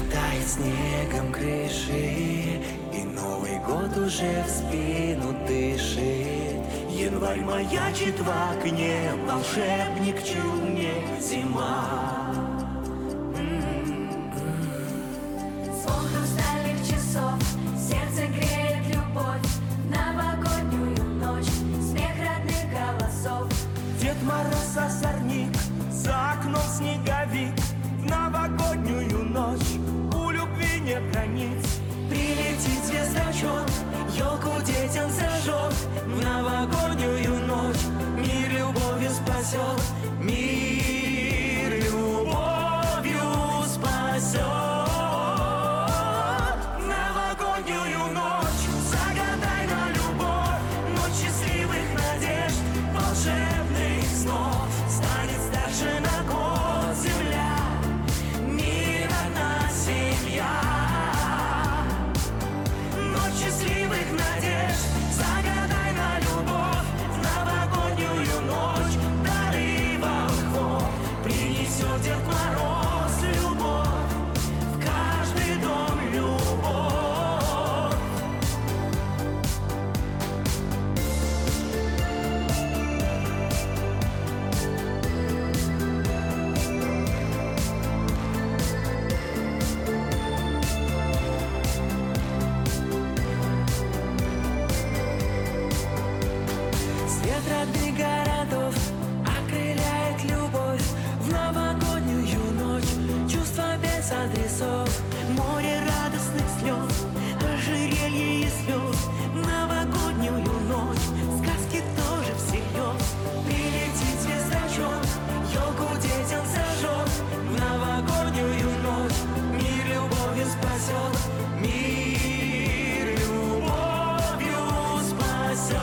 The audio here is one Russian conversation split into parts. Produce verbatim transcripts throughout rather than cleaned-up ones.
Тает снегом крыши, и Новый год уже в спину дышит. Январь маячит в окне, волшебник чуме зима. Звон хрустальных часов, сердце греет любовь. Новогоднюю ночь, смех родных голосов. Дед Мороз озорник, за окном снеговик. В новогоднюю ночь у любви нет границ. Прилетит звездочет, елку детям зажжет. В новогоднюю ночь мир любовью спасет. Мир любовью спасет. Новогоднюю ночь загадай на любовь. Ночь счастливых надежд, волшебных снов. Станет старше на год земля, мир одна семья. Ночь счастливых надежд, загадай на любовь. В новогоднюю ночь дары волхвов принесет Дед Мороз любовь, в каждый дом любовь. Свет родных городов окрыляет любовь. В новогоднюю ночь чувства без адресов. Море радостных слез, ожерелье и слез. В новогоднюю ночь сказки тоже всерьез. Прилетит звездочет, елку детям зажжет. В новогоднюю ночь мир любовью спасет. Мир любовью спасет.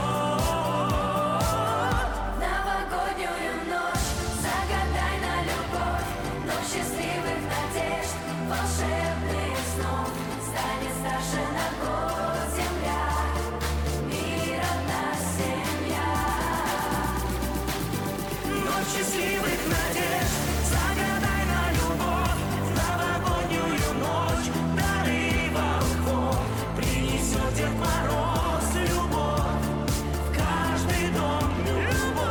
Новогоднюю ночь загадай на любовь. Ночь счастливых надежд, волшебных снов. Станет старше на год земля, мир одна семья. Ночь счастливых надежд, загадай на любовь. В новогоднюю ночь дары волхвов принесет Дед Мороз любовь, в каждый дом любовь.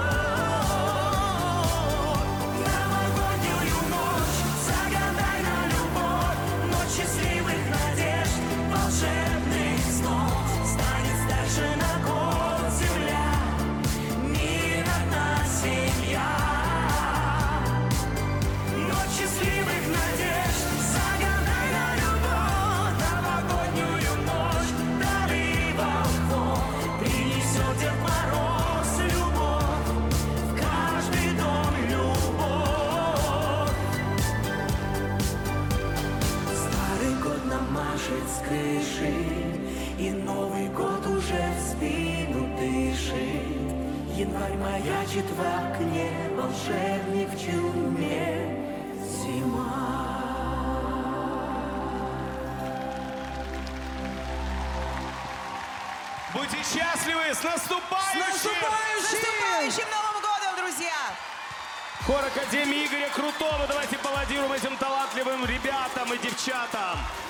В новогоднюю ночь загадай на любовь. Ночь счастливых надежд, волшебных снов. Станет старше на год земля, мир одна семья. Ночь счастливых надежд, загадай на любовь. Новогоднюю ночь дары волхвов принесет Дед Мороз любовь, в каждый дом любовь. Старый год нам машет с крыши, и Новый год уже в спину дышит. Январь маячит в окне, волшебник в чуме зима. Будьте счастливы! С наступающим! Наступающим Новым годом, друзья! Хор Академии Игоря Крутого. Давайте поаплодируем этим талантливым ребятам и девчатам.